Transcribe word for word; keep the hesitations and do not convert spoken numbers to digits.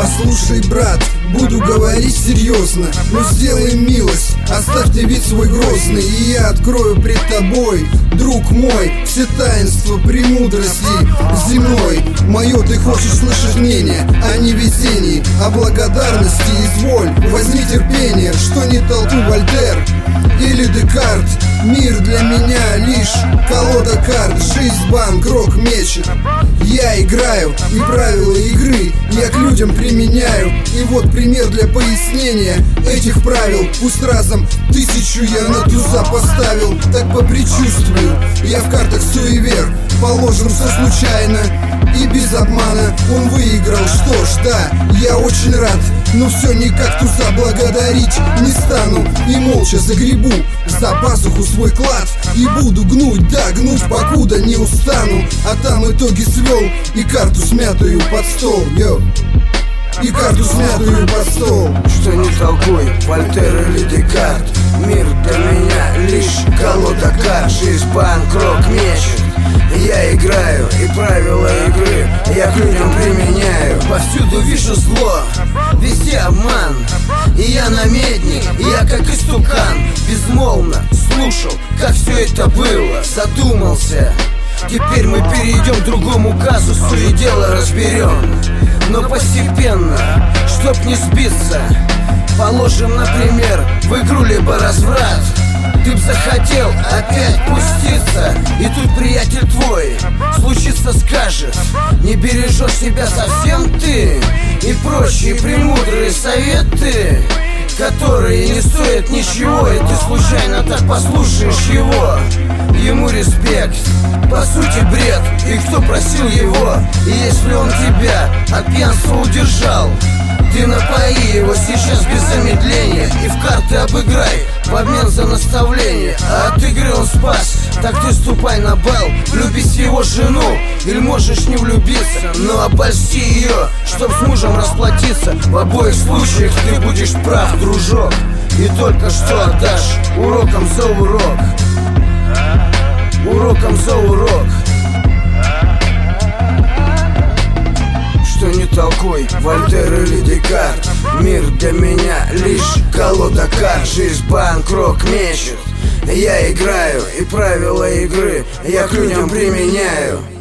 Послушай, брат, буду говорить серьезно, но сделай милость, оставьте вид свой грозный, и я открою пред тобой, друг мой, все таинства премудрости земной. Мое ты хочешь слышать мнение о невезении, о благодарности, изволь, возьми терпение, что не толку Вольтер или Декарт. Мир для меня лишь колода карт, жизнь банк, рок мечет. Я играю, и правила игры я к людям применяю. И вот пример для пояснения этих правил. Пусть разом тысячу я на туза поставил, так по предчувствию. Я в картах суевер, положим все случайно и без обмана. Он выиграл, что ж, да, я очень рад, но все никак туза благодарить не стану. И молча загребу за пазуху свой клад и буду гнуть, да, гнуть, покуда не устану. А там итоги свел и карту смятую под стол, йо. И карту смятую под стол. Что не толкуй, Вольтер или Декарт, мир для меня лишь колода карт. Жизнь банк, рок мечет. Я играю, и правила игры я к людям применяю. Повсюду вижу зло, везде обман, и я намедник, и я как истукан. Безмолвно слушал, как все это было, задумался. Теперь мы перейдем к другому казусу и дело разберем. Но постепенно, чтоб не сбиться, положим, например, в игру либо разврат. Ты б захотел опять пуститься, и тут приятель твой случится, скажет: не бережешь себя совсем ты. И прочие премудрые советы, которые не стоят ничего, и ты случайно так послушаешь его. Ему респект, по сути бред, и кто просил его? И если он тебя от пьянства удержал, ты напои его сейчас без замедления и в карты обыграй в обмен за наставление. А от игры он спас, так ты ступай на бал, влюбись в его жену, или можешь не влюбиться, но обольсти ее, чтоб с мужем расплатиться. В обоих случаях ты будешь прав, дружок, и только что отдашь уроком за урок. Уроком за урок. Что не толкуй, Вольтер или Декарт, мир для меня лишь колода карт. Жизнь банк, рок мечет. Я играю, и правила игры я к людям применяю.